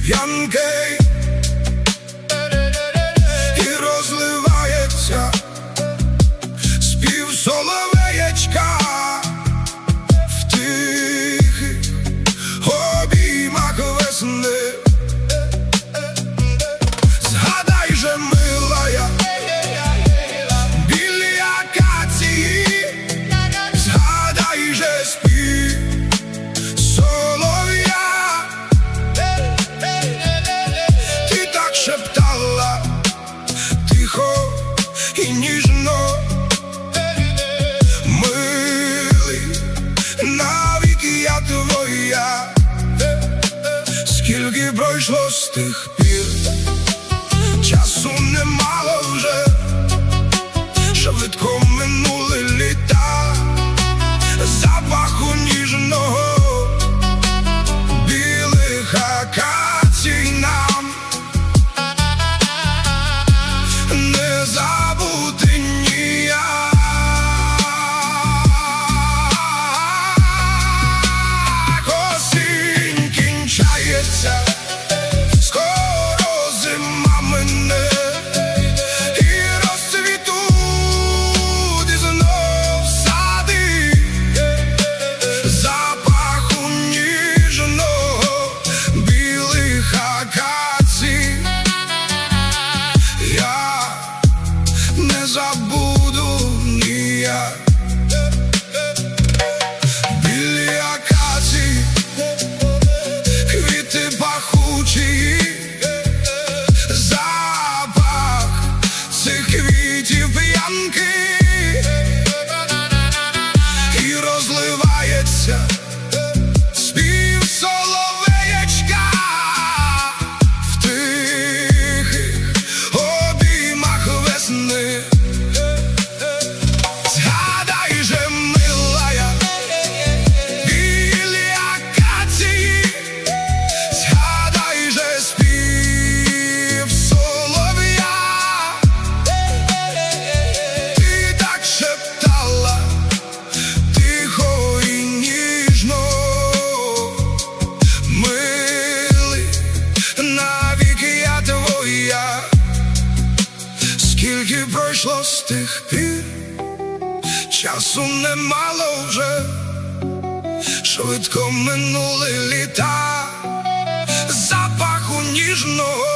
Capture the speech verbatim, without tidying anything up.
п'янки, і розливається спів соловеєчка в тихих обіймах весни. Згадай же, милая, білі акації, згадай же спів солов'я. Ти так шептала тихо і ніжно: милий, навіки я твоя. Скільки пройшло з тих пір, часу немало вже, швидко минули літа. Запаху ніжного білих акацій нам не забути ніяк. Осінь кінчається, скоро зима мине, і розцвітуть знов сади. Запаху ніжного білих акацій я не забуду ніяк. Білі акації, квіти пахучі, запах цих квітів п'янки, і розливається спів соловеєчка в тихих обіймах весни. Згадай же, милая, білі акації, згадай же спів солов'я. Ти так шептала тихо і ніжно: милий, навіки я твоя. Скільки пройшло з тих пір, часу немало вже, швидко минули літа. Запаху ніжного